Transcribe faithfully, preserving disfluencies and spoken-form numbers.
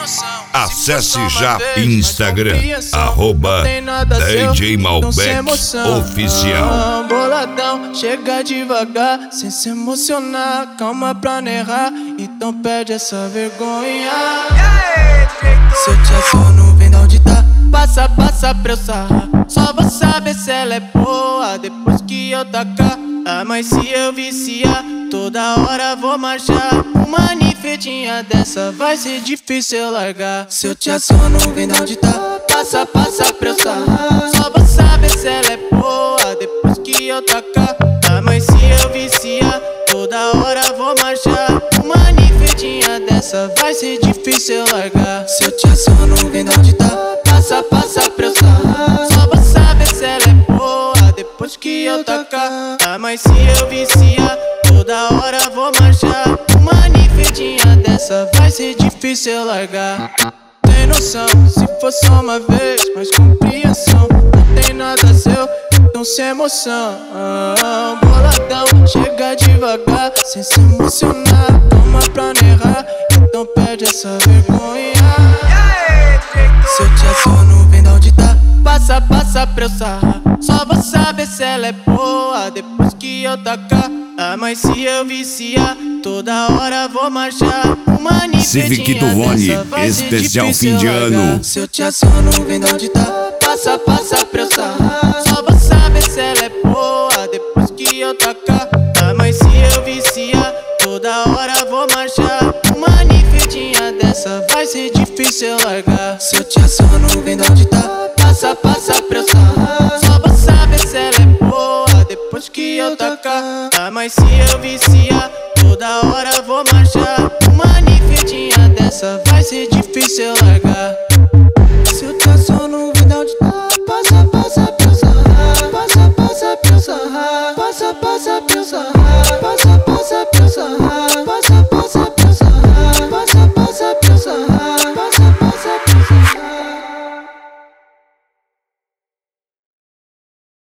Acesse já Instagram, arroba D J Malbec Oficial. Boladão, chega devagar, sem se emocionar. Calma pra não errar, então perde essa vergonha. Se eu te aciono, vem da onde tá. Passa, passa pra eu sarrar. Só vou saber se ela é boa depois que eu tacar. Ah, mas se eu viciar, toda hora vou marchar. Uma ninfetinha dessa vai ser difícil eu largar. Se eu te aciono, vem da onde tá. Passa, passa pra eu sarrar. Só vou saber se ela é boa depois que eu tacar. Ah, mas se eu viciar, toda hora vou marchar. Uma ninfetinha dessa vai ser difícil eu largar. Se eu te aciono, vem da onde tá. Passa, passa pra eu sarrar. Só vou saber se ela é boa depois que eu tacar. Ah, mas se eu viciar, toda hora vou marchar. Uma ninfetinha dessa vai ser difícil eu largar. Tem noção, se for só uma vez, mas compreensão. Não tem nada seu, então sem emoção. ah, Boladão, chega devagar, sem se emocionar. Calma pra não errar, então perde essa vergonha. Se eu te aciono, vem da onde tá. Passa, passa pra eu sarrar. Só vou saber se ela é boa depois que eu tacar. Ah, mas se eu viciar, toda hora vou marchar. Uma Civic Tuvone, especial fim de ano. Se eu te aciono, vem da onde tá. Passa, passa pra eu sarrar. Só vou saber se ela é boa depois que eu tacar. Ah, mas se eu viciar, toda hora vou marchar. Uma ninfetinha dessa vai ser difícil eu largar. Se eu te aciono, vem da onde tá. Passa, passa pra eu sarrar. Só vou saber se ela é boa depois que eu tacar. Ah, mas se eu viciar, toda hora vou marchar. Uma ninfetinha dessa vai ser difícil eu largar. Se eu te aciono, vem da onde tá.